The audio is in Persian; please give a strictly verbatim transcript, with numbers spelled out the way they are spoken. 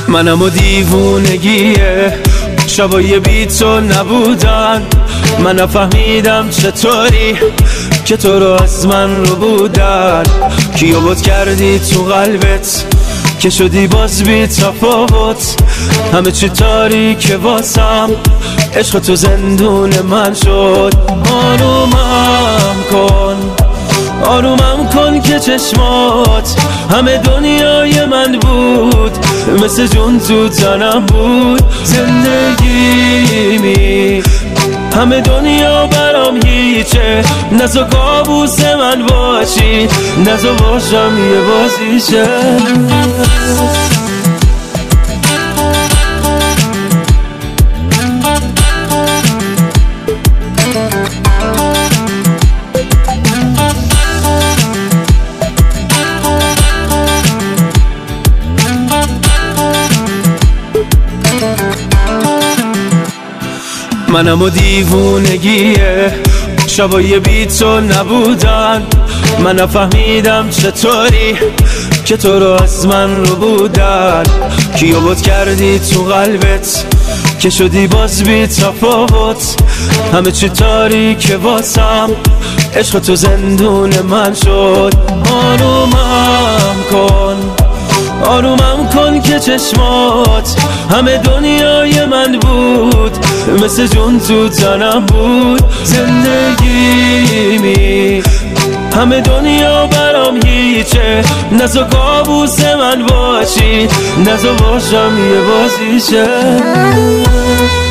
منم و دیوونگیه شبای بی تو نبودن. من نفهمیدم چطوری که تو رو از من رو بودن. کیو بود کردی تو قلبت که شدی باز بی تفاوت. همه چی تاریکه واسم، عشق تو زندون من شد. آرومم کن آرومم کن که چشمات همه دنیای من بود، مثل جون تو تنم بود. زندگیمی همه دنیا برام هیچه، نزا کابوس من باشی، نزا باشم یه بازیشه. منم و دیوونگیه شبای بی تو نبودن. من نفهمیدم چطوری که تو رو از من رو بودن. کیو بود کردی تو قلبت که شدی باز بی تفاوت. همه چی تاریکه واسم، عشق تو زندون من شد. آرومم کن آرومم کن که چشمات همه دنیای من بود، مثل جون تو تنم بود. زندگیمی همه دنیا برام هیچه، نزا کابوس من باشی، نزا باشم یه بازیشه.